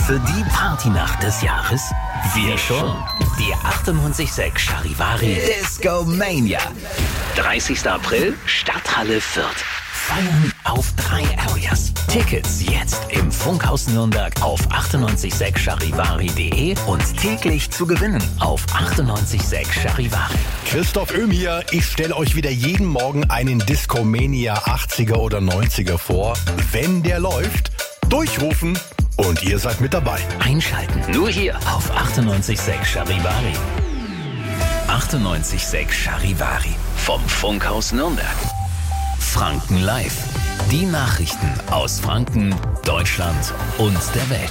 für die Partynacht des Jahres? Wir schon. Die 98.6 Charivari Disco Mania. 30. April, Stadthalle Fürth. Feiern auf 3 Areas. Tickets jetzt im Funkhaus Nürnberg auf 986charivari.de und täglich zu gewinnen auf 98.6 Charivari. Christoph Öhm hier. Ich stelle euch wieder jeden Morgen einen Discomania 80er oder 90er vor. Wenn der läuft, durchrufen und ihr seid mit dabei. Einschalten. Nur hier auf 98.6 Charivari. 98.6 Charivari vom Funkhaus Nürnberg. Franken Live. Die Nachrichten aus Franken, Deutschland und der Welt.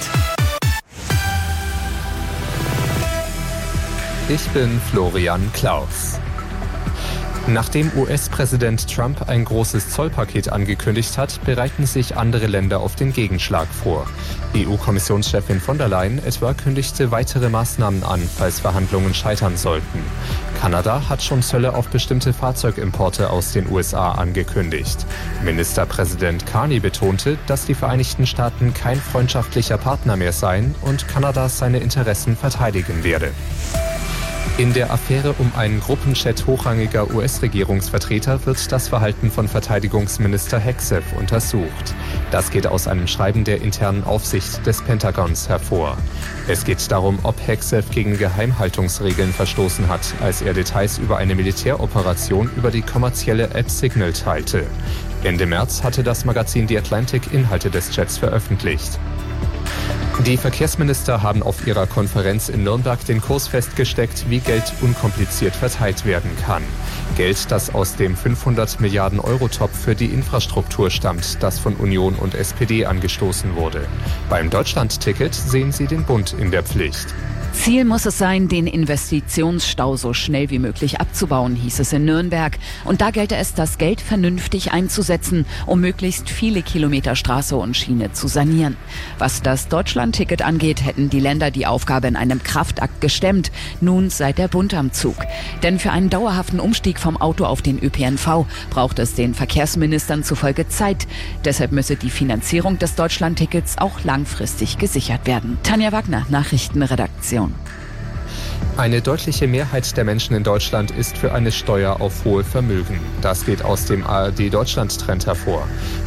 Ich bin Florian Klaus. Nachdem US-Präsident Trump ein großes Zollpaket angekündigt hat, bereiten sich andere Länder auf den Gegenschlag vor. EU-Kommissionschefin von der Leyen etwa kündigte weitere Maßnahmen an, falls Verhandlungen scheitern sollten. Kanada hat schon Zölle auf bestimmte Fahrzeugimporte aus den USA angekündigt. Ministerpräsident Carney betonte, dass die Vereinigten Staaten kein freundschaftlicher Partner mehr seien und Kanada seine Interessen verteidigen werde. In der Affäre um einen Gruppenchat hochrangiger US-Regierungsvertreter wird das Verhalten von Verteidigungsminister Hegseth untersucht. Das geht aus einem Schreiben der internen Aufsicht des Pentagons hervor. Es geht darum, ob Hegseth gegen Geheimhaltungsregeln verstoßen hat, als er Details über eine Militäroperation über die kommerzielle App Signal teilte. Ende März hatte das Magazin The Atlantic Inhalte des Chats veröffentlicht. Die Verkehrsminister haben auf ihrer Konferenz in Nürnberg den Kurs festgesteckt, wie Geld unkompliziert verteilt werden kann. Geld, das aus dem 500 Milliarden Euro-Topf für die Infrastruktur stammt, das von Union und SPD angestoßen wurde. Beim Deutschland-Ticket sehen sie den Bund in der Pflicht. Ziel muss es sein, den Investitionsstau so schnell wie möglich abzubauen, hieß es in Nürnberg. Und da gelte es, das Geld vernünftig einzusetzen, um möglichst viele Kilometer Straße und Schiene zu sanieren. Was das Deutschland-Ticket angeht, hätten die Länder die Aufgabe in einem Kraftakt gestemmt. Nun sei der Bund am Zug. Denn für einen dauerhaften Umstieg vom Auto auf den ÖPNV braucht es den Verkehrsministern zufolge Zeit. Deshalb müsse die Finanzierung des Deutschland-Tickets auch langfristig gesichert werden. Tanja Wagner, Nachrichtenredaktion. Eine deutliche Mehrheit der Menschen in Deutschland ist für eine Steuer auf hohe Vermögen. Das geht aus dem ARD-Deutschland-Trend hervor.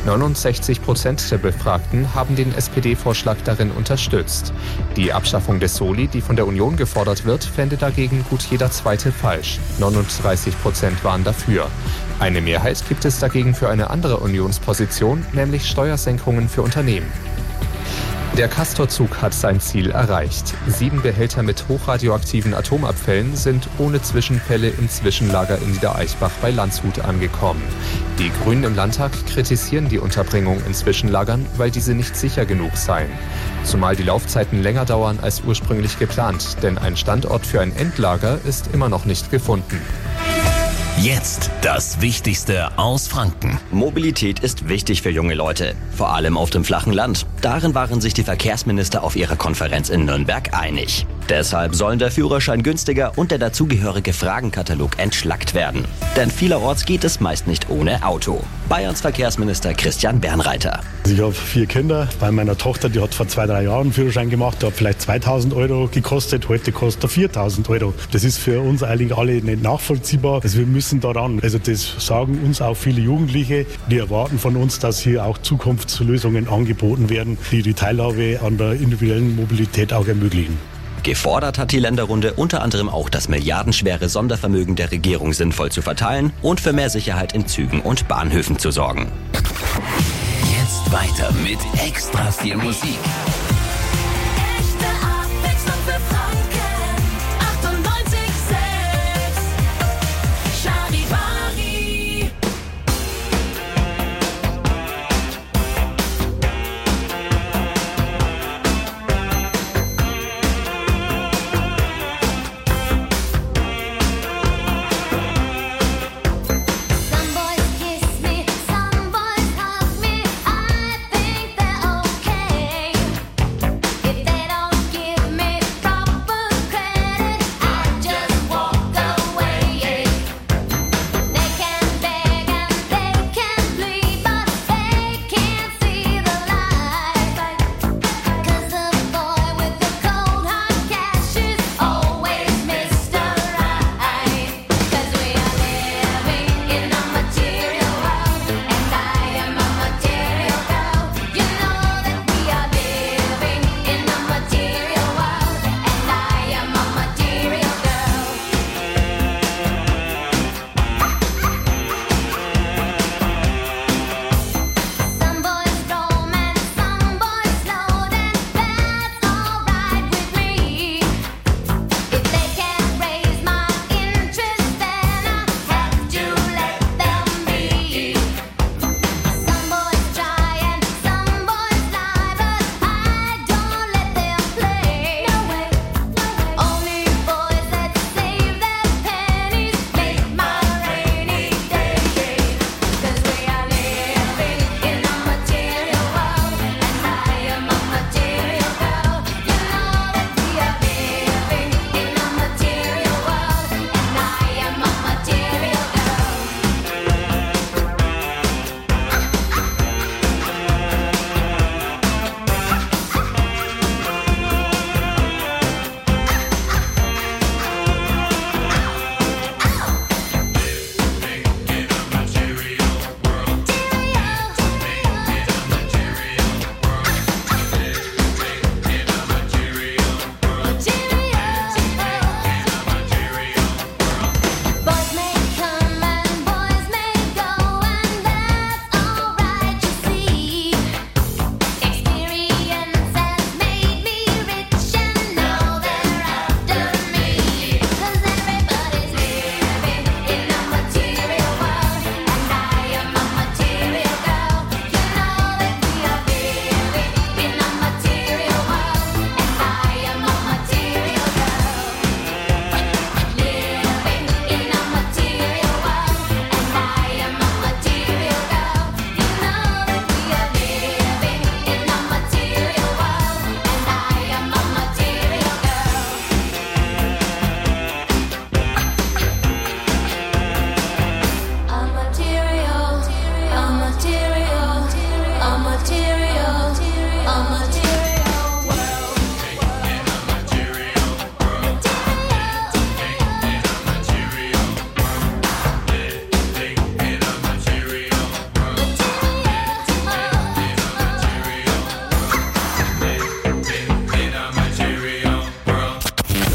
69% der Befragten haben den SPD-Vorschlag darin unterstützt. Die Abschaffung des Soli, die von der Union gefordert wird, fände dagegen gut jeder Zweite falsch. 39% waren dafür. Eine Mehrheit gibt es dagegen für eine andere Unionsposition, nämlich Steuersenkungen für Unternehmen. Der Castor-Zug hat sein Ziel erreicht. 7 Behälter mit hochradioaktiven Atomabfällen sind ohne Zwischenfälle im Zwischenlager in Niedereichbach bei Landshut angekommen. Die Grünen im Landtag kritisieren die Unterbringung in Zwischenlagern, weil diese nicht sicher genug seien. Zumal die Laufzeiten länger dauern als ursprünglich geplant, denn ein Standort für ein Endlager ist immer noch nicht gefunden. Jetzt das Wichtigste aus Franken. Mobilität ist wichtig für junge Leute, vor allem auf dem flachen Land. Darin waren sich die Verkehrsminister auf ihrer Konferenz in Nürnberg einig. Deshalb sollen der Führerschein günstiger und der dazugehörige Fragenkatalog entschlackt werden. Denn vielerorts geht es meist nicht ohne Auto. Bayerns Verkehrsminister Christian Bernreiter. Ich habe 4 Kinder. Bei meiner Tochter, die hat vor 2-3 Jahren einen Führerschein gemacht, der hat vielleicht 2.000 Euro gekostet, heute kostet er 4.000 Euro. Das ist für uns eigentlich alle nicht nachvollziehbar. Also wir müssen daran. Also das sagen uns auch viele Jugendliche, die erwarten von uns, dass hier auch Zukunftslösungen angeboten werden, die die Teilhabe an der individuellen Mobilität auch ermöglichen. Gefordert hat die Länderrunde unter anderem auch, das milliardenschwere Sondervermögen der Regierung sinnvoll zu verteilen und für mehr Sicherheit in Zügen und Bahnhöfen zu sorgen. Jetzt weiter mit extra viel Musik. Echte Abwechslung für Franken. 98.6 Charivari. Some boys kiss me, some boys hug me. I think they're okay.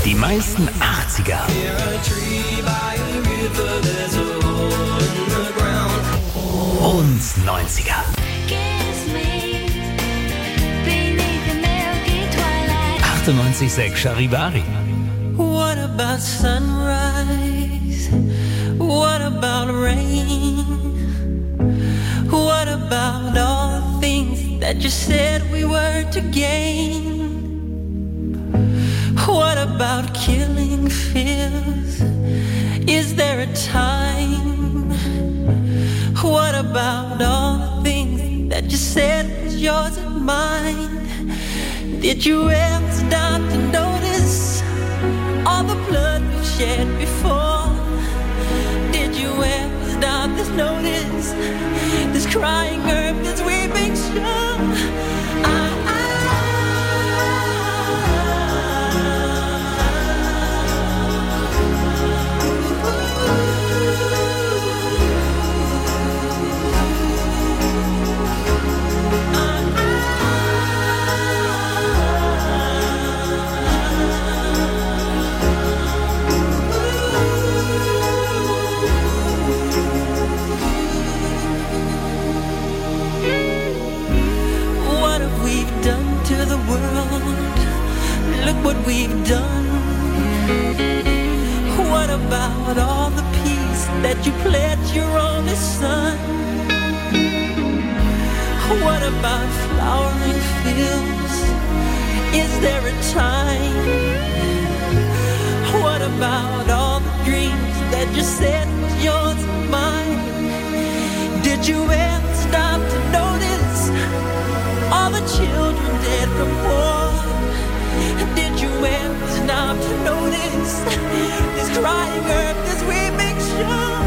Die meisten 80er. Und 90er. 98,6 Charivari. What about sunrise? What about rain? What about all the things that you said we were to gain? What about killing fears? Is there a time? What about all the things that you said was yours and mine? Did you ever stop to notice all the blood we've shed before? Did you ever stop to notice this crying earth, this weeping shore? What we've done. What about all the peace that you pledged your only son? What about flowering fields? Is there a time? What about all the dreams that you said was yours and mine? Did you ever stop to notice all the children dead from war? Did you ever stop to notice this crying earth, this weeping shore?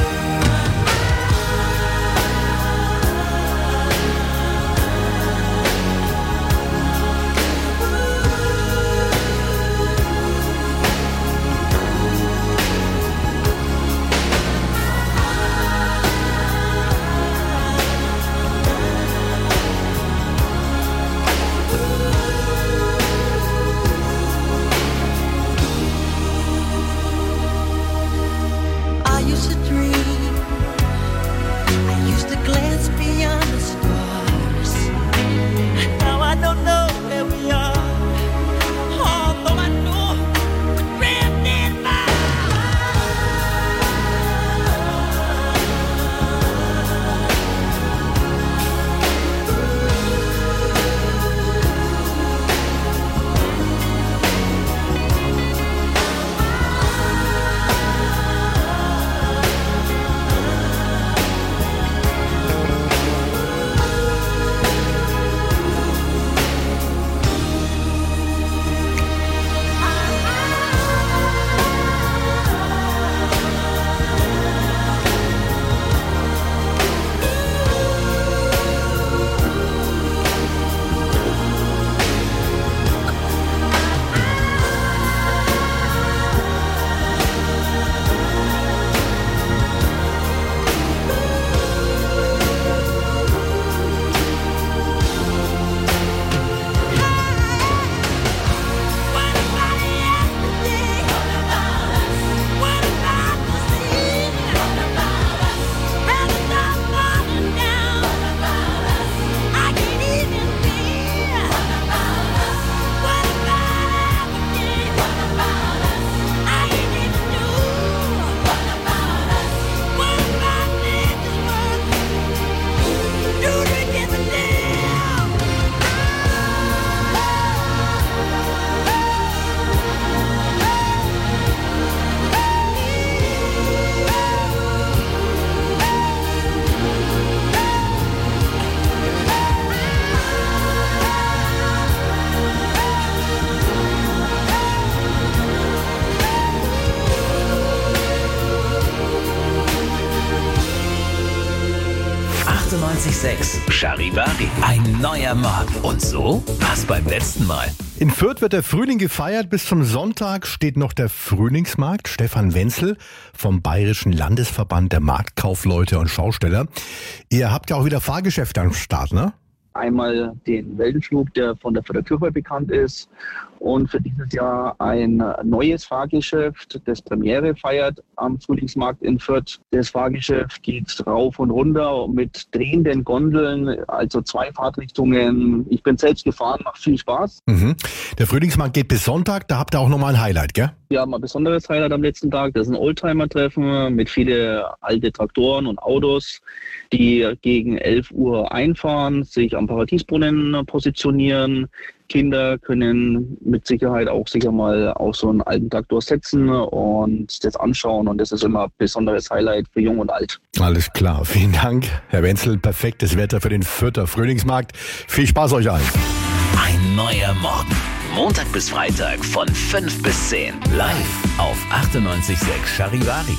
Charivari, ein neuer Morgen. Und so war's beim letzten Mal. In Fürth wird der Frühling gefeiert. Bis zum Sonntag steht noch der Frühlingsmarkt. Stefan Wenzel vom Bayerischen Landesverband der Marktkaufleute und Schausteller. Ihr habt ja auch wieder Fahrgeschäfte am Start, ne? Einmal den Wellenschlug, der von der Kirche bekannt ist, und für dieses Jahr ein neues Fahrgeschäft, das Premiere feiert am Frühlingsmarkt in Fürth. Das Fahrgeschäft geht rauf und runter mit drehenden Gondeln, also 2 Fahrtrichtungen. Ich bin selbst gefahren, macht viel Spaß. Der Frühlingsmarkt geht bis Sonntag, da habt ihr auch nochmal ein Highlight, gell? Wir haben ein besonderes Highlight am letzten Tag. Das ist ein Oldtimer-Treffen mit vielen alte Traktoren und Autos, die gegen 11 Uhr einfahren, sich am Paradiesbrunnen positionieren. Kinder können mit Sicherheit auch sicher mal auf so einen alten Traktor setzen und das anschauen. Und das ist immer ein besonderes Highlight für Jung und Alt. Alles klar, vielen Dank, Herr Wenzel. Perfektes Wetter für den Fürther Frühlingsmarkt. Viel Spaß euch allen. Ein neuer Morgen. Montag bis Freitag von 5 bis 10. Live auf 98.6 Charivari.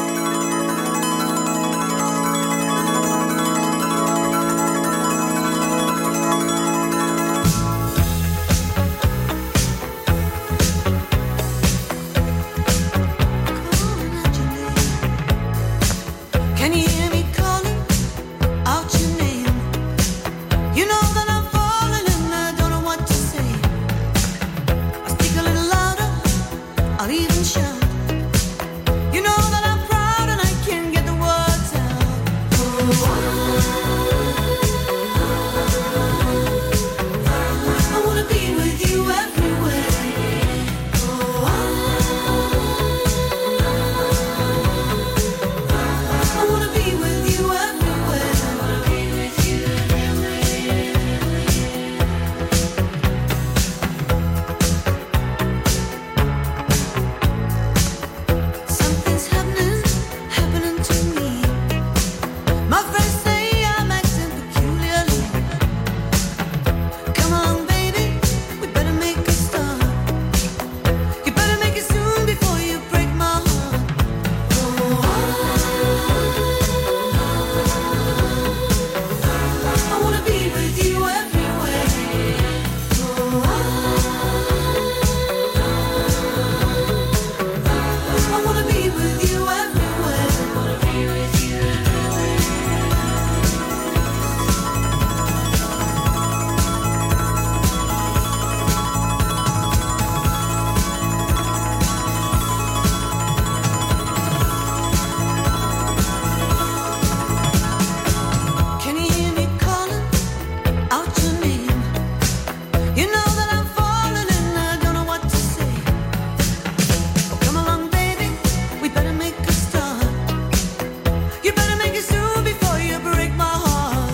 Can you hear me calling out your name? You know that I'm falling and I don't know what to say. I'll speak a little louder, I'll even shout. You know that I'm proud and I can't get the words out. I wanna be with you everywhere. I wanna be with you everywhere. Something's happening to me. My friends say I'm acting peculiarly. Come on, baby, we better make a start. You better make it soon before you break my heart. I wanna be with you everywhere. I wanna be with you Can you hear me calling out your name? You know that I'm falling and I don't know what to say. Oh, come along, baby, we better make a start. You better make it soon before you break my heart.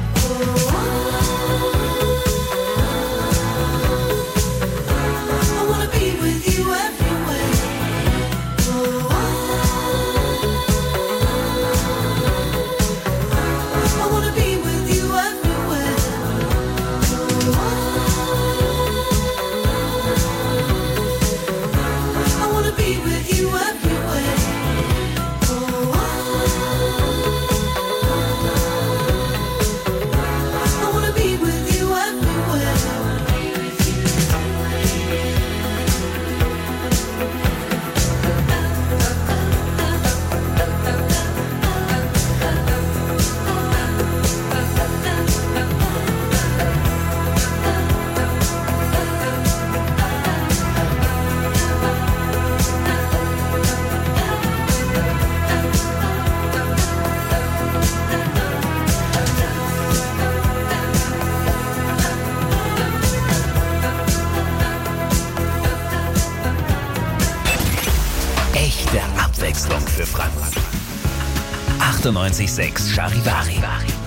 I wanna be with you everywhere. I wanna be with you everywhere. I wanna be with you everywhere. I wanna be with you everywhere. Echte Abwechslung für Franken. 98.6 Charivari.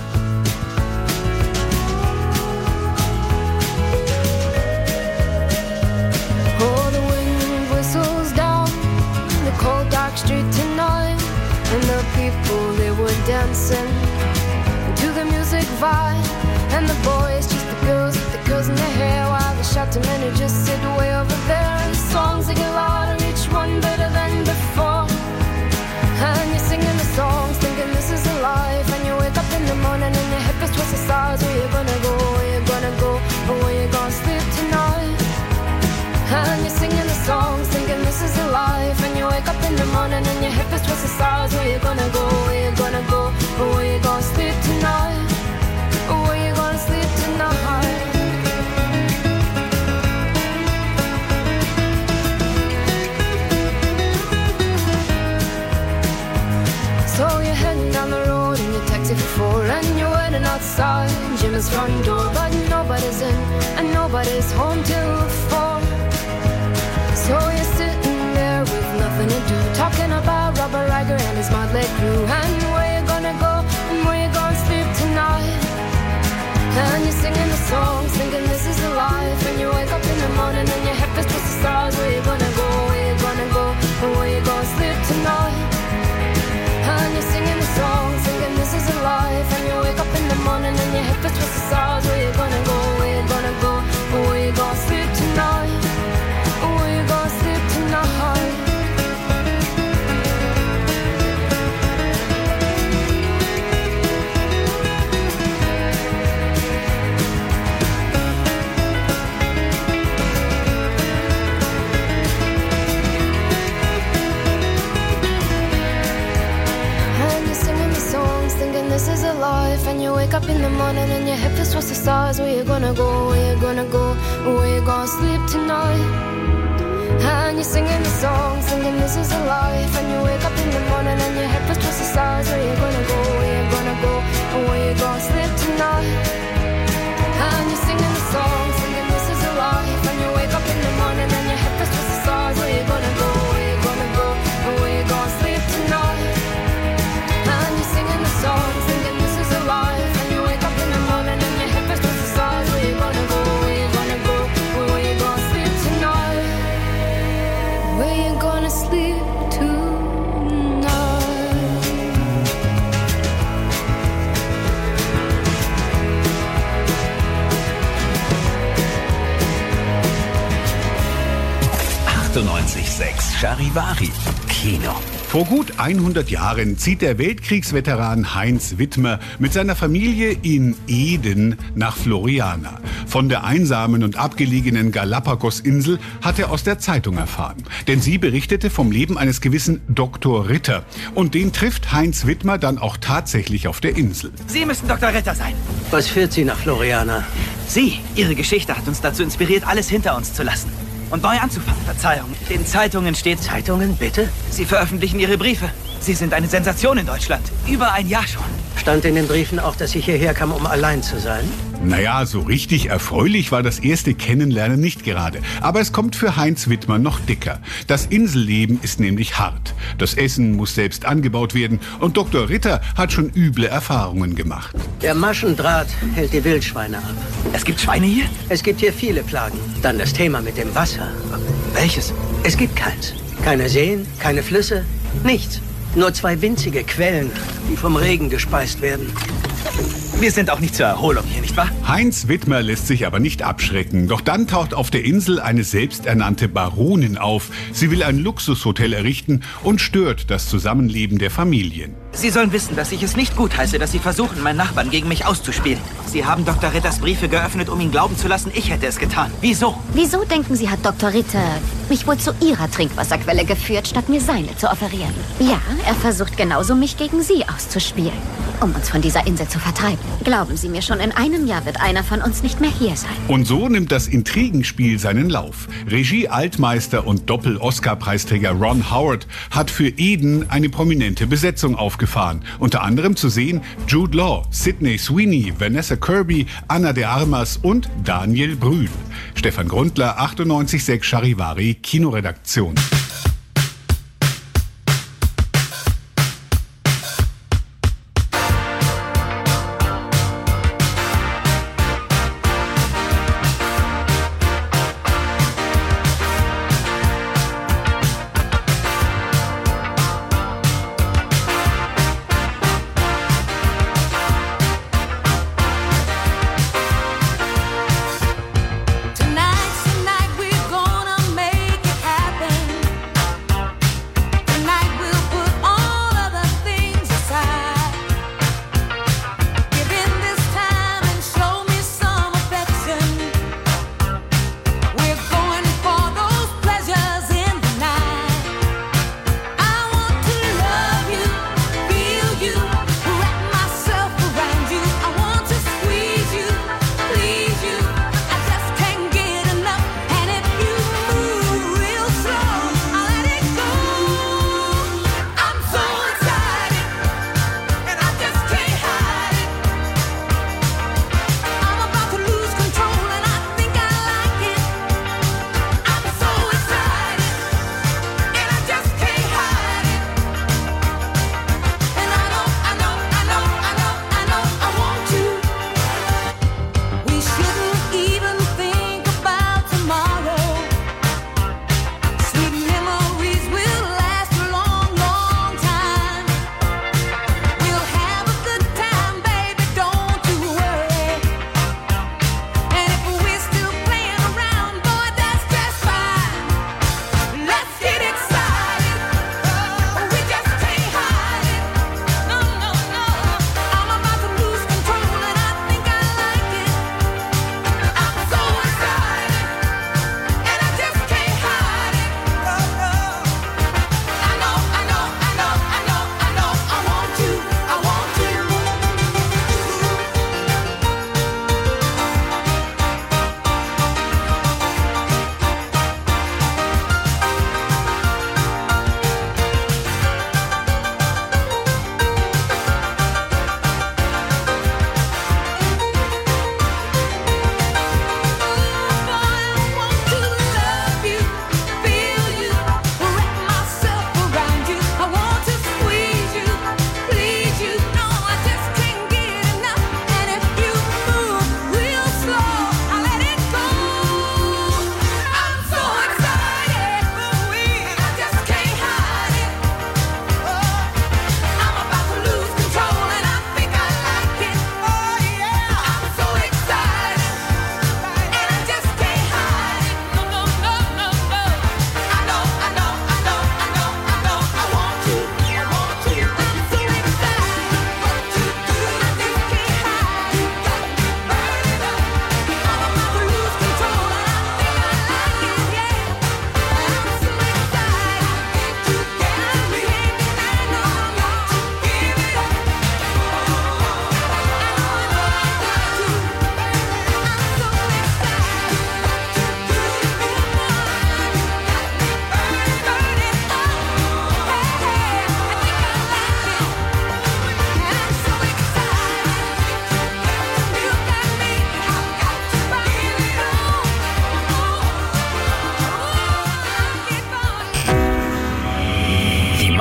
Oh, the wind whistles down the cold dark street tonight, and the people, they were dancing to the music vibe, and the boys just the girls with the curls in their hair, while the shouting men who just sit way over there. And the songs they get louder, each one better than before, and you're singing the songs thinking this is a life, and you wake up in the morning and your hip is twisted sides. Where you gonna go, where you gonna go, or where you gonna sleep tonight? And you're singing the songs thinking this is a life, and you wake up in the morning and your hip is twisted sides. Where you gonna go, where you gonna go, or where you gonna sleep tonight, or where you gonna sleep tonight? his front door, but nobody's in and nobody's home till 4. So you're sitting there with nothing to do, talking about Robert Riger and his motley crew, and where you gonna go and where you gonna sleep tonight. And you're singing the songs, thinking this is the life, and you wake up in the morning and your head feels towards the stars. Where you gonna go, where you gonna go, and where you gonna sleep tonight. And you're singing the songs, thinking this is a life, and you wake up in the morning and your head feels towards the stars. Where you gonna go, where you gonna go, and where you gonna sleep tonight, and where you gonna sleep tonight. Thinking this is a life, and you wake up in the morning and your head feels towards the stars. Where you gonna go, where you gonna go, where you gonna sleep tonight. And you're singing the songs, thinking this is a life, and you wake up in the morning and your head feels towards the stars. Where you gonna go, where you gonna go, where you gonna sleep tonight. And you're singing the songs, thinking this is a life, and you wake up in the morning and your head feels towards the stars. Where you gonna go, where you gonna go, where you gonna sleep tonight. Songs, thinking this is a life, and you wake up in the morning and your head feels towards the stars. Where you gonna go, where you gonna go, where you gonna sleep tonight. Where you gonna sleep tonight. 98.6 Charivari Kino. Vor gut 100 Jahren zieht der Weltkriegsveteran Heinz Wittmer mit seiner Familie in Eden nach Floriana. Von der einsamen und abgelegenen Galapagos-Insel hat er aus der Zeitung erfahren. Denn sie berichtete vom Leben eines gewissen Dr. Ritter. Und den trifft Heinz Wittmer dann auch tatsächlich auf der Insel. Sie müssen Dr. Ritter sein. Was führt Sie nach Floriana? Sie, Ihre Geschichte hat uns dazu inspiriert, alles hinter uns zu lassen. Und neu anzufangen. Verzeihung. In Zeitungen steht... Zeitungen, bitte? Sie veröffentlichen Ihre Briefe. Sie sind eine Sensation in Deutschland. Über ein Jahr schon. Stand in den Briefen auch, dass ich hierher kam, um allein zu sein? Naja, so richtig erfreulich war das erste Kennenlernen nicht gerade. Aber es kommt für Heinz Wittmer noch dicker. Das Inselleben ist nämlich hart. Das Essen muss selbst angebaut werden und Dr. Ritter hat schon üble Erfahrungen gemacht. Der Maschendraht hält die Wildschweine ab. Es gibt Schweine hier? Es gibt hier viele Plagen. Dann das Thema mit dem Wasser. Welches? Es gibt keins. Keine Seen, keine Flüsse, nichts. Nur 2 winzige Quellen, die vom Regen gespeist werden. Wir sind auch nicht zur Erholung hier, nicht wahr? Heinz Wittmer lässt sich aber nicht abschrecken. Doch dann taucht auf der Insel eine selbsternannte Baronin auf. Sie will ein Luxushotel errichten und stört das Zusammenleben der Familien. Sie sollen wissen, dass ich es nicht gutheiße, dass Sie versuchen, meinen Nachbarn gegen mich auszuspielen. Sie haben Dr. Ritters Briefe geöffnet, um ihn glauben zu lassen, ich hätte es getan. Wieso? Wieso denken Sie, hat Dr. Ritter mich wohl zu Ihrer Trinkwasserquelle geführt, statt mir seine zu offerieren? Ja, er versucht genauso, mich gegen Sie auszuspielen, um uns von dieser Insel zu vertreiben. Glauben Sie mir, schon in einem Jahr wird einer von uns nicht mehr hier sein. Und so nimmt das Intrigenspiel seinen Lauf. Regie-Altmeister und Doppel-Oscar-Preisträger Ron Howard hat für Eden eine prominente Besetzung aufgefahren. Unter anderem zu sehen Jude Law, Sydney Sweeney, Vanessa Kirby, Ana de Armas und Daniel Brühl. Stefan Grundler, 98.6 Charivari, Kinoredaktion. Tonight's the night we're gonna make it happen.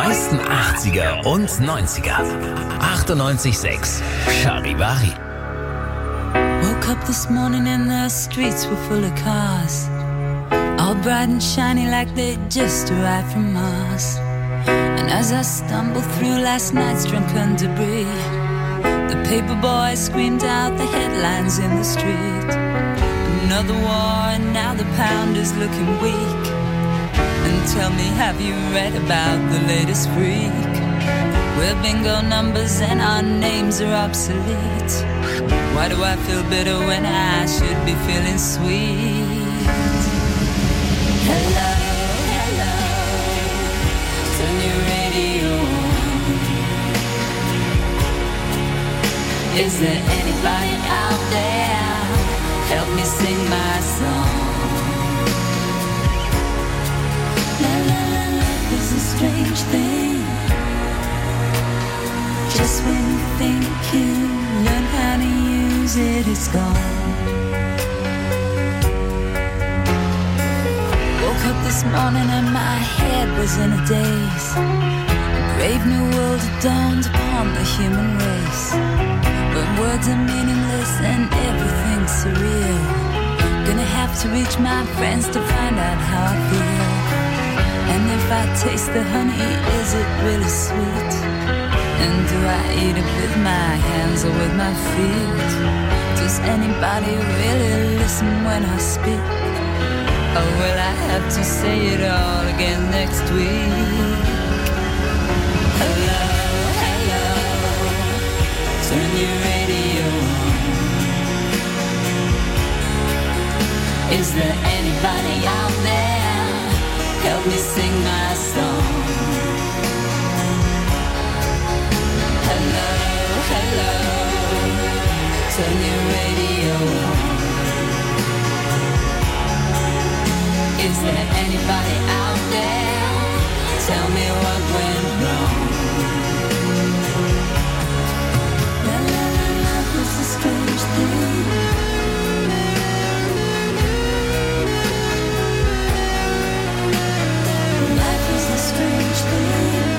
meisten 80er und 90er. 98.6 Charivari. Woke up this morning and the streets were full of cars, all bright and shiny like they just arrived from Mars. And as I stumbled through last night's drunken debris, the paper boy screamed out the headlines in the street. Another war and now the pound is looking weak. And tell me, have you read about the latest freak? We're bingo numbers and our names are obsolete. Why do I feel bitter when I should be feeling sweet? Hello, hello, turn your radio on. Is there anybody out there? Help me sing my song. La la la, life is a strange thing. Just when you think you learn how to use it, it's gone. Woke up this morning and my head was in a daze. A brave new world had dawned upon the human race. But words are meaningless and everything's surreal. Gonna have to reach my friends to find out how I feel. And if I taste the honey, is it really sweet? And do I eat it with my hands or with my feet? Does anybody really listen when I speak? Or will I have to say it all again next week? Hello, hello, turn your radio on. Is there anybody out there? Help me sing my song. Hello, hello, turn your radio on. Is there anybody out there? Tell me what went wrong. La la la, love is a strange thing. Life is a strange thing.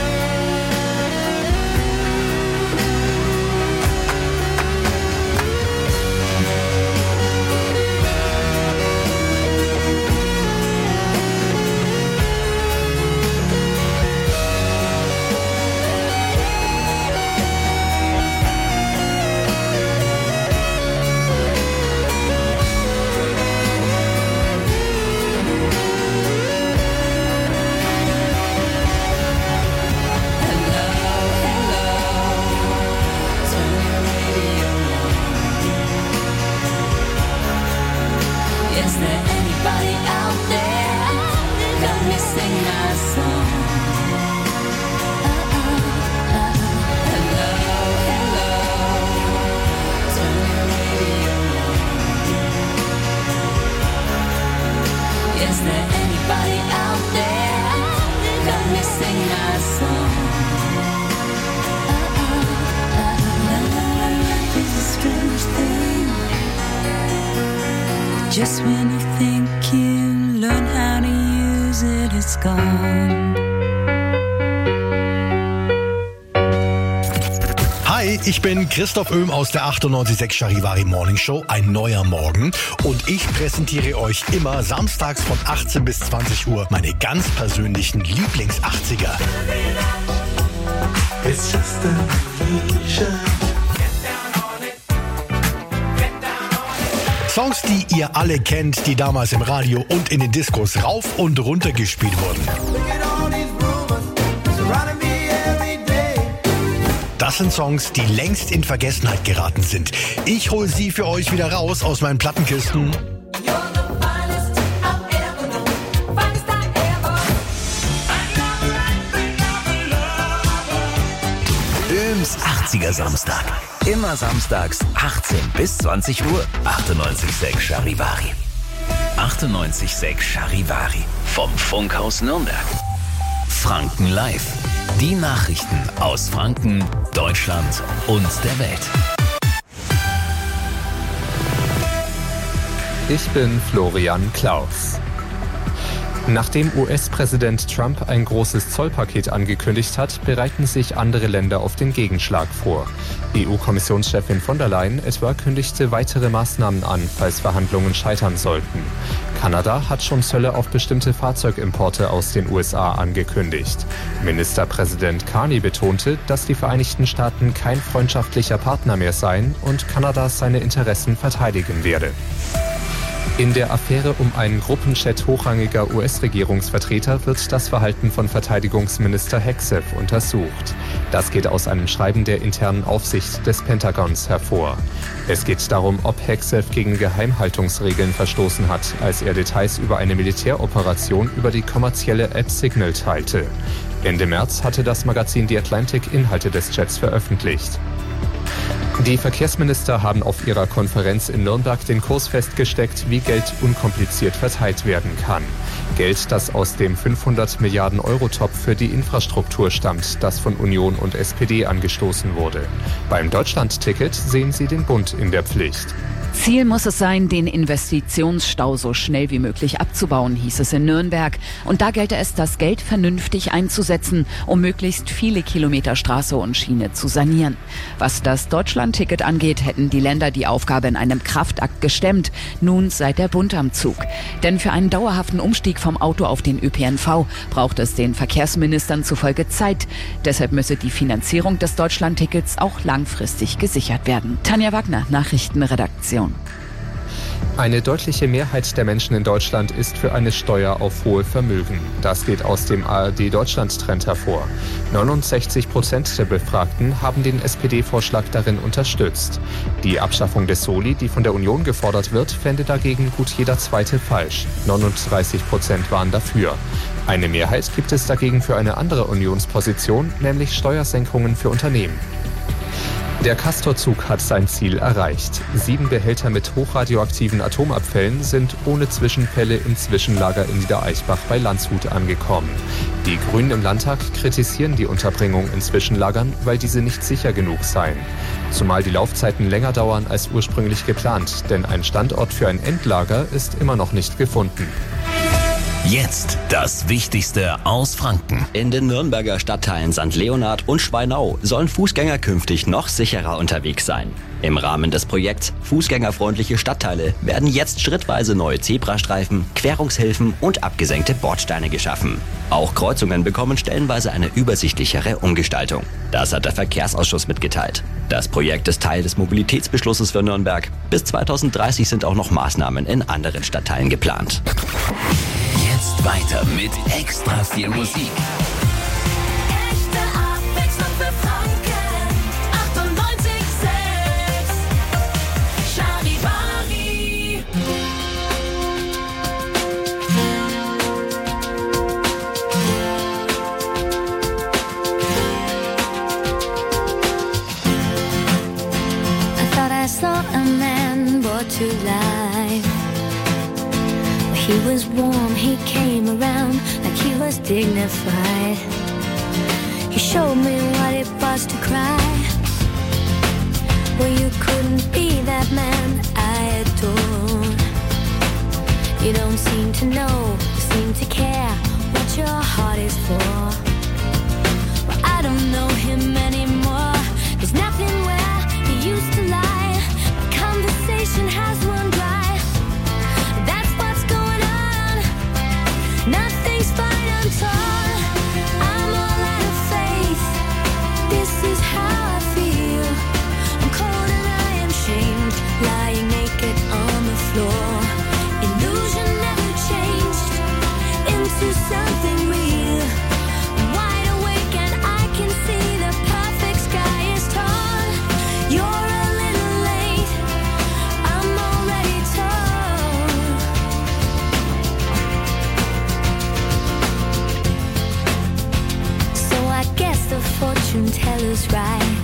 Just when you think you learn how to use it, it's gone. Hi, ich bin Christoph Öhm aus der 98.6 Charivari Morning Show, ein neuer Morgen. Und ich präsentiere euch immer samstags von 18 bis 20 Uhr meine ganz persönlichen Lieblings-80er. It's just an illusion. Songs, die ihr alle kennt, die damals im Radio und in den Diskos rauf und runter gespielt wurden. Das sind Songs, die längst in Vergessenheit geraten sind. Ich hole sie für euch wieder raus aus meinen Plattenkisten. Öhms 80er Samstag. Immer samstags 18 bis 20 Uhr. 98.6 Charivari. 98.6 Charivari. Vom Funkhaus Nürnberg. Franken Live. Die Nachrichten aus Franken, Deutschland und der Welt. Ich bin Florian Klaus. Nachdem US-Präsident Trump ein großes Zollpaket angekündigt hat, bereiten sich andere Länder auf den Gegenschlag vor. EU-Kommissionschefin von der Leyen etwa kündigte weitere Maßnahmen an, falls Verhandlungen scheitern sollten. Kanada hat schon Zölle auf bestimmte Fahrzeugimporte aus den USA angekündigt. Ministerpräsident Carney betonte, dass die Vereinigten Staaten kein freundschaftlicher Partner mehr seien und Kanada seine Interessen verteidigen werde. In der Affäre um einen Gruppenchat hochrangiger US-Regierungsvertreter wird das Verhalten von Verteidigungsminister Hegseth untersucht. Das geht aus einem Schreiben der internen Aufsicht des Pentagons hervor. Es geht darum, ob Hegseth gegen Geheimhaltungsregeln verstoßen hat, als er Details über eine Militäroperation über die kommerzielle App Signal teilte. Ende März hatte das Magazin The Atlantic Inhalte des Chats veröffentlicht. Die Verkehrsminister haben auf ihrer Konferenz in Nürnberg den Kurs festgesteckt, wie Geld unkompliziert verteilt werden kann. Geld, das aus dem 500 Milliarden Euro-Topf für die Infrastruktur stammt, das von Union und SPD angestoßen wurde. Beim Deutschland-Ticket sehen sie den Bund in der Pflicht. Ziel muss es sein, den Investitionsstau so schnell wie möglich abzubauen, hieß es in Nürnberg. Und da gelte es, das Geld vernünftig einzusetzen, um möglichst viele Kilometer Straße und Schiene zu sanieren. Was das Deutschland-Ticket angeht, hätten die Länder die Aufgabe in einem Kraftakt gestemmt. Nun sei der Bund am Zug. Denn für einen dauerhaften Umstieg vom Auto auf den ÖPNV braucht es den Verkehrsministern zufolge Zeit. Deshalb müsse die Finanzierung des Deutschland-Tickets auch langfristig gesichert werden. Tanja Wagner, Nachrichtenredaktion. Eine deutliche Mehrheit der Menschen in Deutschland ist für eine Steuer auf hohe Vermögen. Das geht aus dem ARD-Deutschland-Trend hervor. 69% der Befragten haben den SPD-Vorschlag darin unterstützt. Die Abschaffung des Soli, die von der Union gefordert wird, fände dagegen gut jeder Zweite falsch. 39% waren dafür. Eine Mehrheit gibt es dagegen für eine andere Unionsposition, nämlich Steuersenkungen für Unternehmen. Der Castor-Zug hat sein Ziel erreicht. 7 Behälter mit hochradioaktiven Atomabfällen sind ohne Zwischenfälle im Zwischenlager in Niedereichbach bei Landshut angekommen. Die Grünen im Landtag kritisieren die Unterbringung in Zwischenlagern, weil diese nicht sicher genug seien. Zumal die Laufzeiten länger dauern als ursprünglich geplant, denn ein Standort für ein Endlager ist immer noch nicht gefunden. Jetzt das Wichtigste aus Franken. In den Nürnberger Stadtteilen St. Leonhard und Schweinau sollen Fußgänger künftig noch sicherer unterwegs sein. Im Rahmen des Projekts Fußgängerfreundliche Stadtteile werden jetzt schrittweise neue Zebrastreifen, Querungshilfen und abgesenkte Bordsteine geschaffen. Auch Kreuzungen bekommen stellenweise eine übersichtlichere Umgestaltung. Das hat der Verkehrsausschuss mitgeteilt. Das Projekt ist Teil des Mobilitätsbeschlusses für Nürnberg. Bis 2030 sind auch noch Maßnahmen in anderen Stadtteilen geplant. Jetzt weiter mit extra viel Musik. Echte Abwechslung für Franken. 98,6 Charivari. I thought I saw a man brought to life. He was warm, he came around like he was dignified. He showed me what it was to cry. Well, you couldn't be that man I adore. You don't seem to know, you seem to care what your heart is for. Well, I don't know him anymore. There's nothing where he used to lie. My conversation has run dry. Nothing's fine, I'm torn. I'm all out of faith. This is how I feel. I'm cold and I am shamed, lying naked on the floor. Illusion never changed into something real. I'm wide awake and I can see the perfect sky is torn. You're a little late. I'm already torn. I guess the fortune teller's right.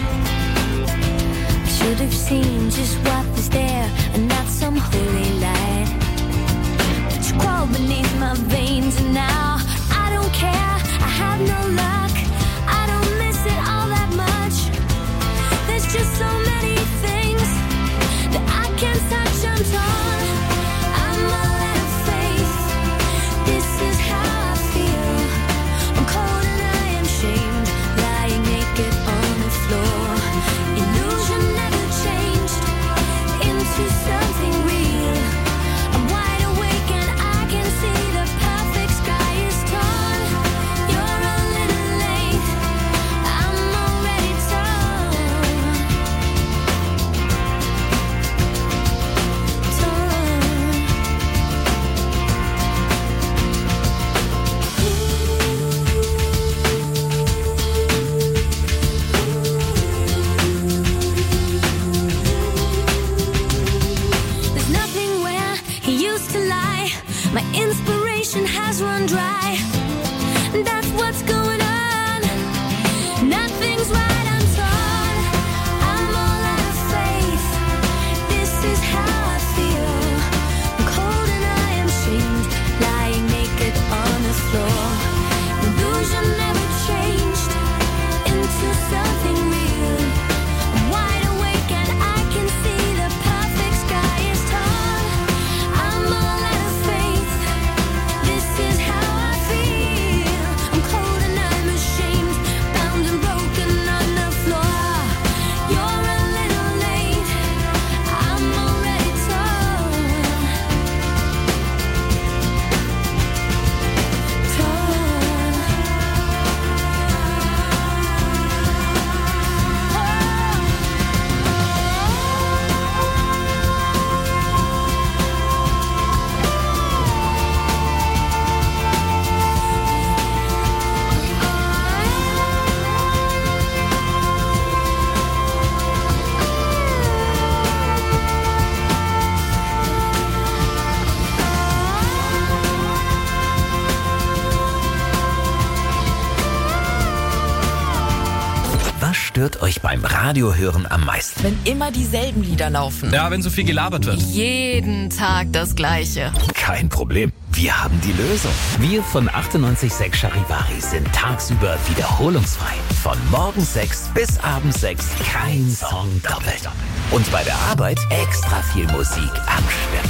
I should have seen just what was there and not some holy light. But you crawl beneath my veins and now I don't care, I have no luck. I don't miss it all that much. There's just so many things that I can't touch, I'm torn. I'm all out of faith. This stört euch beim Radiohören am meisten? Wenn immer dieselben Lieder laufen. Ja, wenn so viel gelabert wird. Jeden Tag das Gleiche. Kein Problem. Wir haben die Lösung. Wir von 98.6 Charivari sind tagsüber wiederholungsfrei. Von morgens 6 bis abends 6 kein Song doppelt. Und bei der Arbeit extra viel Musik am Stück.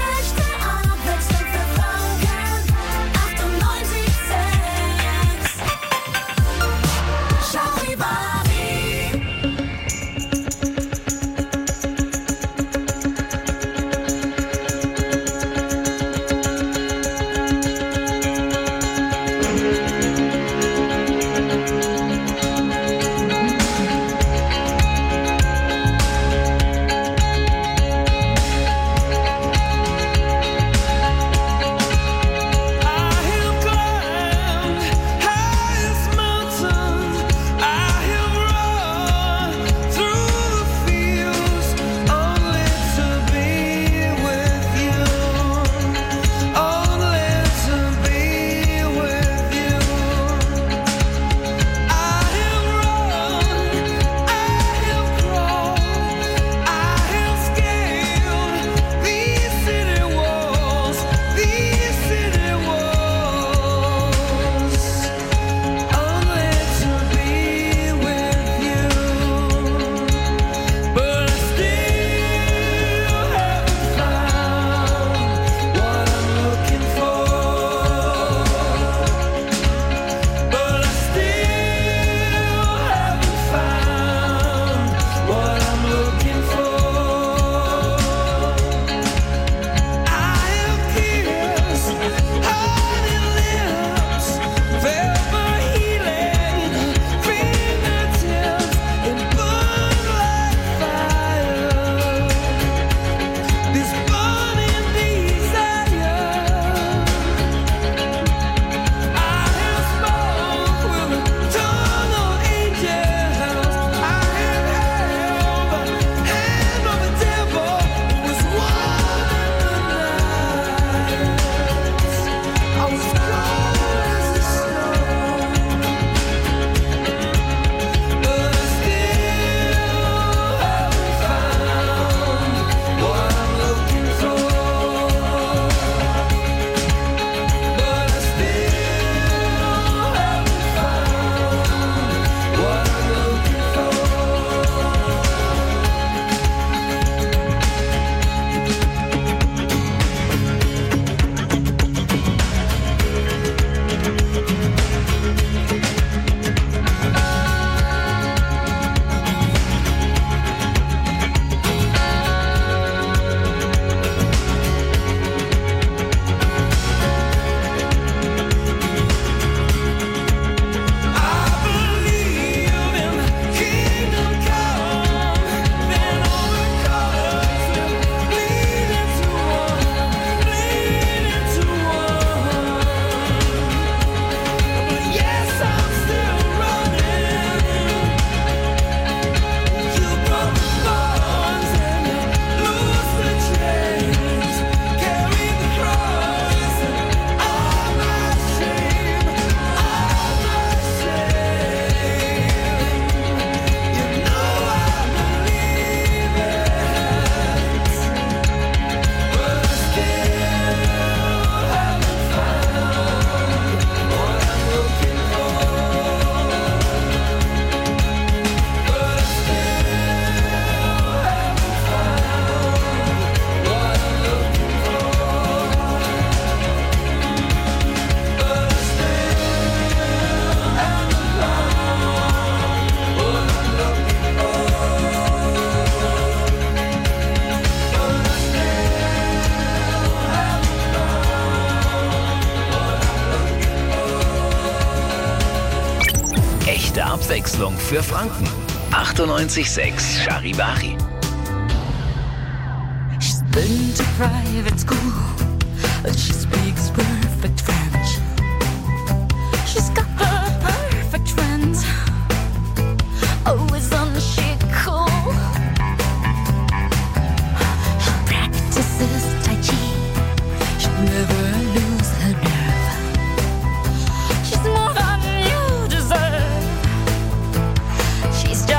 Abwechslung für Franken. 98.6 Charivari. She's been to private school, but she speaks perfect French. She's got her perfect friends, always on the chic cool. She practices Tai Chi, she'll never lose her nerve. She's more than you deserve. She's just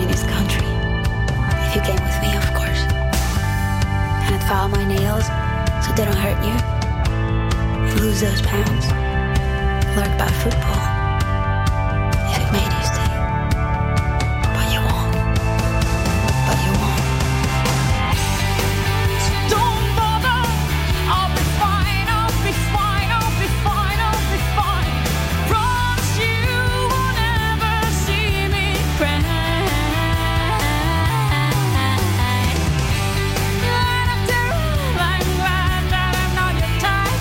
communist country. If you came with me, of course. And I'd file my nails so they don't hurt you. And lose those pounds. Learn about football. If it made you stay. But you won't. But you won't. So don't bother. I'll be fine. I'll be fine. I'll be fine. I'll be fine. Promise you won't ever see me cry. And after all, I'm glad that I'm not your type.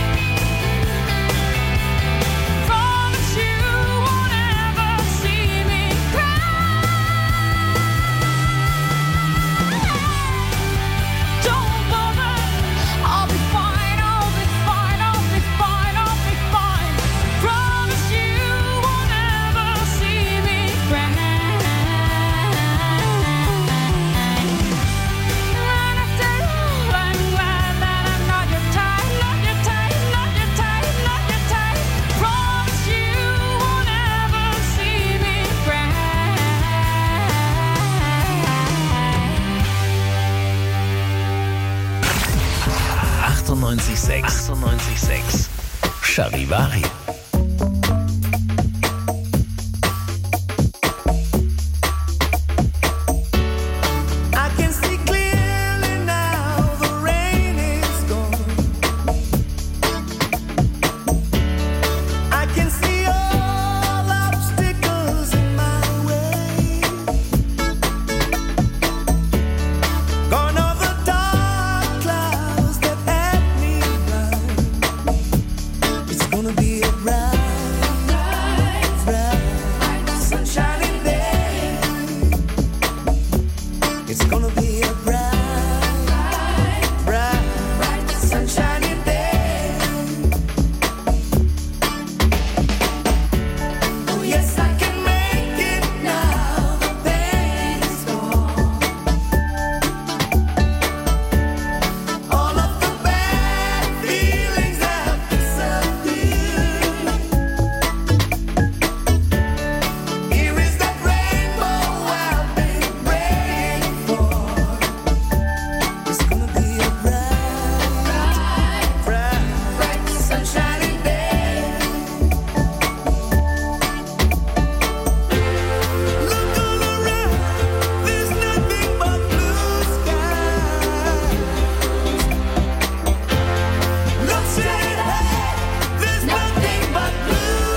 Promise you won't ever see me cry. Don't bother. I'll be fine. I'll be fine. I'll be fine. I'll be fine. Promise you won't ever see me cry. And after all, I'm glad that I'm not your type. Not your type. Not your type. Not your type. Promise you won't ever see me cry. 98.6 Charivari. I can see clearly now the rain is gone. I can see all obstacles in my way. Gone are the dark clouds that had me blind. It's gonna be a bright, bright, sunshiny day. It's gonna be a bright, bright, sunshiny day. Oh yes, I can make it now. The pain is gone. All of the bad feelings have disappeared. Here is that rainbow I've been praying for. It's gonna be a bright, bright, sunshiny day. Look all around, there's nothing but blue skies. Look straight ahead, there's nothing but blue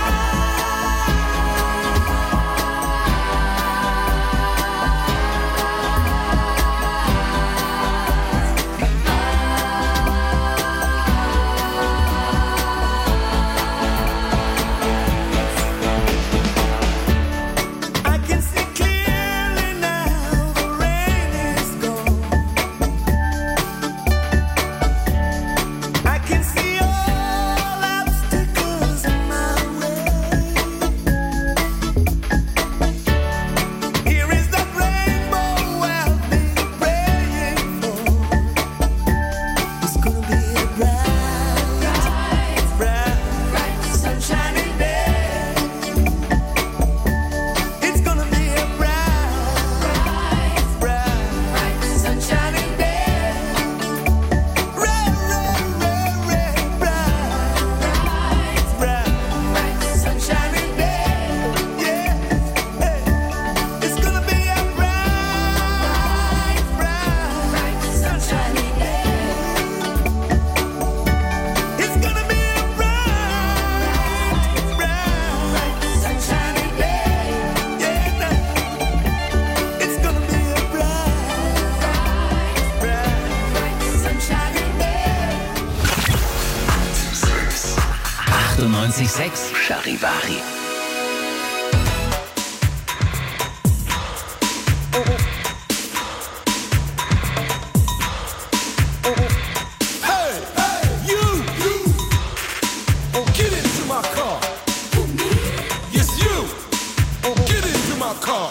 I can see clearly now the rain is gone. I can see all obstacles in my way. Here is that rainbow I've been praying for. It's gonna be a bright, bright, sunshiny day. It's gonna be a bright, bright, sunshiny day. Bright, sunshiny day. Yeah, hey. It's gonna be a bright, sunshiny day. It's gonna be a bright, sunshiny day. Yeah, it's gonna be a bright, sunshiny day. 98.6 Charivari. Hey, you, oh, get into my car. Yes, you, oh, get into my car.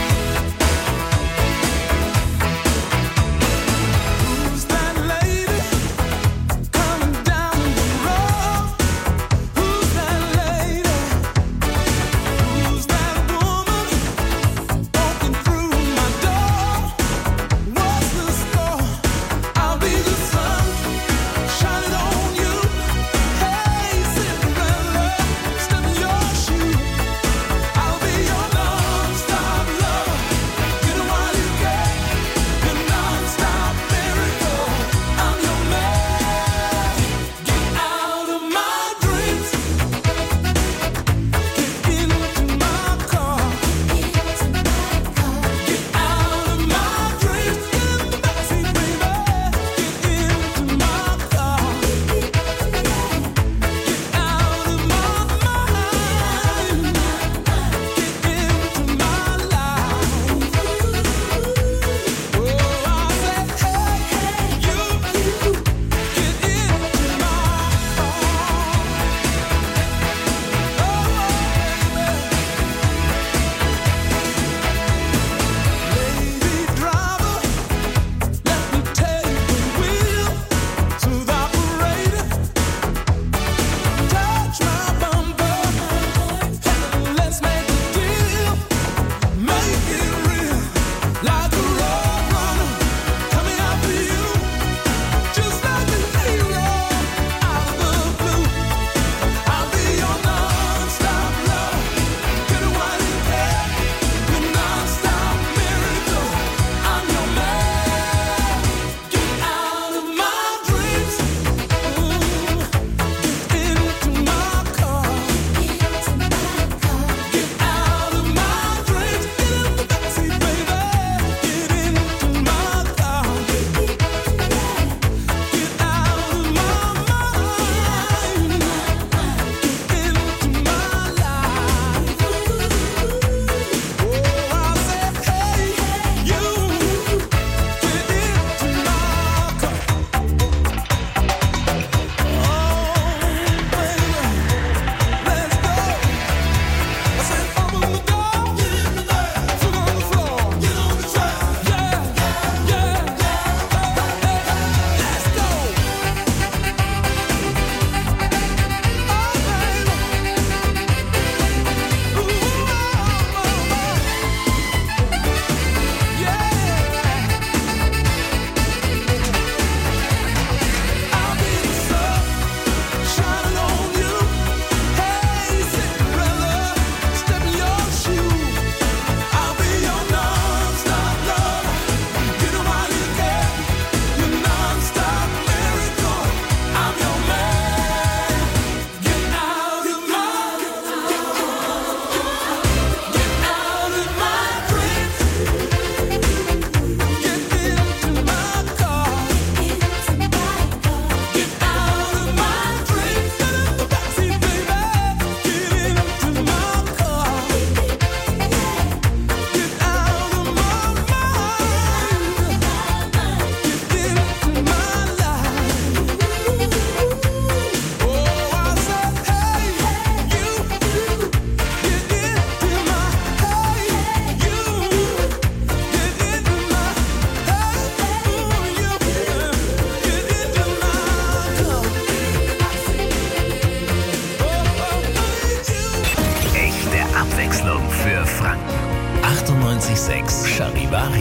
Who's that lady? 98.6 Charivari.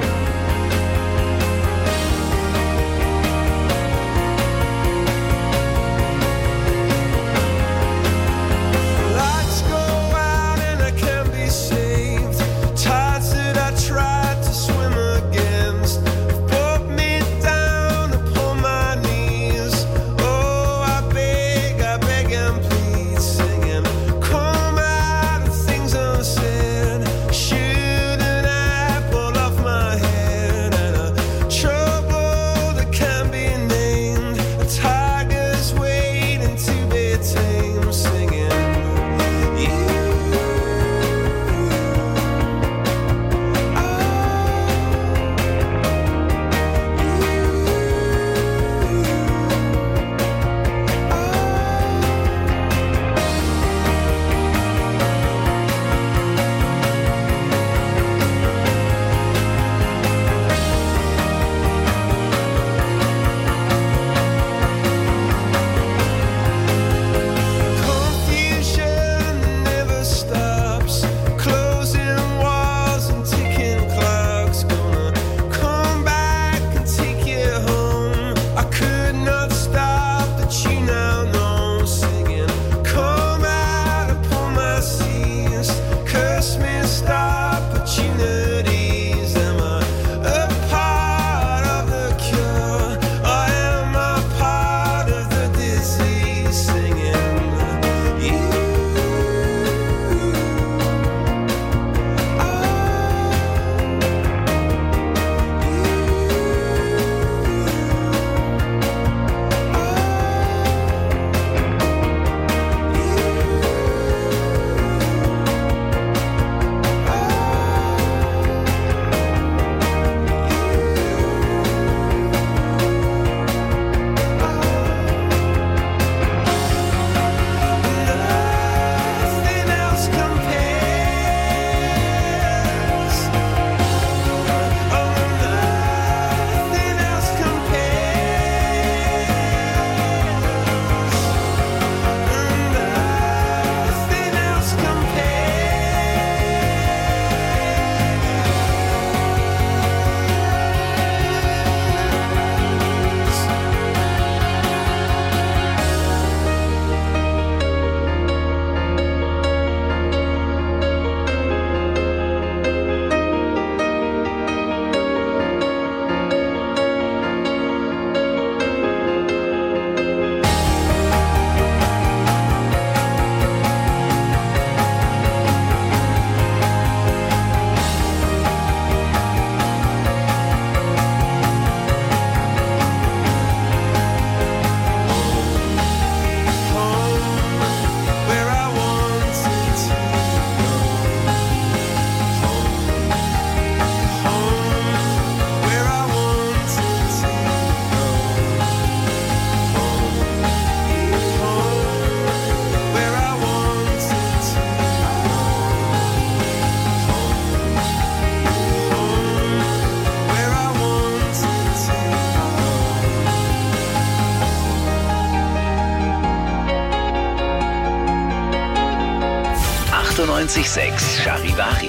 Charivari.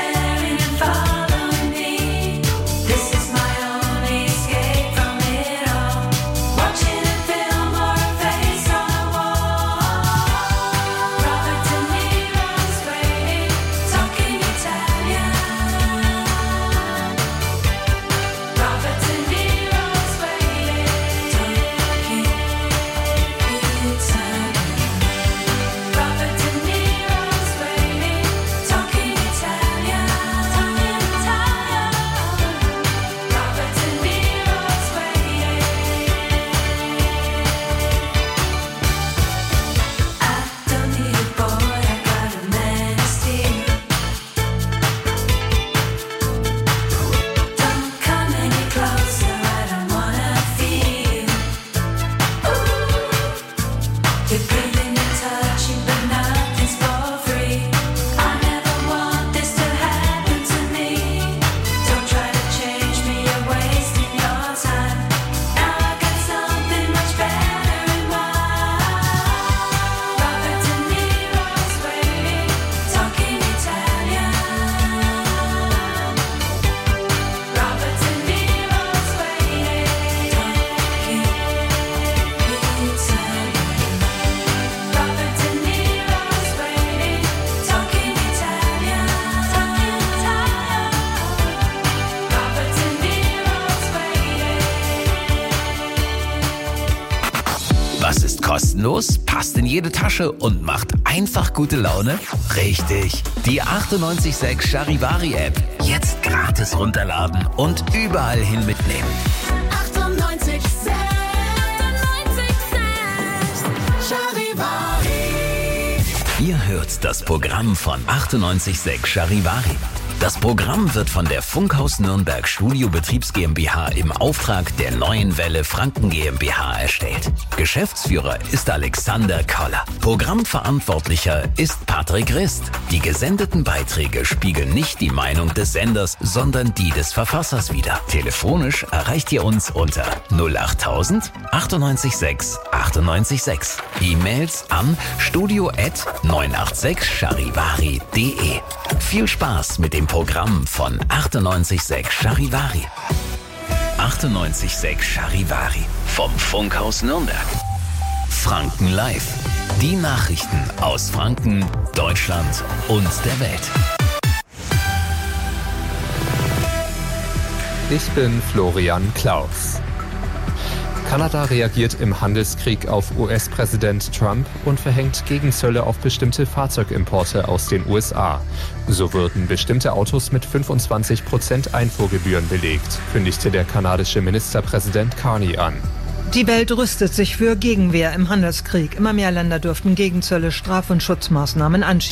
This is my only escape from it all. Was ist kostenlos, passt in jede Tasche und macht einfach gute Laune? Richtig, die 98.6 Charivari App. Jetzt gratis runterladen und überall hin mitnehmen. 98.6 Charivari. Ihr hört das Programm von 98.6 Charivari. Das Programm wird von der Funkhaus Nürnberg Studio Betriebs GmbH im Auftrag der Neuen Welle Franken GmbH erstellt. Geschäftsführer ist Alexander Koller. Programmverantwortlicher ist Patrick Rist. Die gesendeten Beiträge spiegeln nicht die Meinung des Senders, sondern die des Verfassers wider. Telefonisch erreicht ihr uns unter 08000 98.6 98.6. E-Mails an studio@986charivari.de. Viel Spaß mit dem Programm von 98.6 Charivari. 98.6 Charivari vom Funkhaus Nürnberg. Franken Live. Die Nachrichten aus Franken, Deutschland und der Welt. Ich bin Florian Klaus. Kanada reagiert im Handelskrieg auf US-Präsident Trump und verhängt Gegenzölle auf bestimmte Fahrzeugimporte aus den USA. So würden bestimmte Autos mit 25% Einfuhrgebühren belegt, kündigte der kanadische Ministerpräsident Carney an. Die Welt rüstet sich für Gegenwehr im Handelskrieg. Immer mehr Länder dürften Gegenzölle, Straf- und Schutzmaßnahmen anschieben.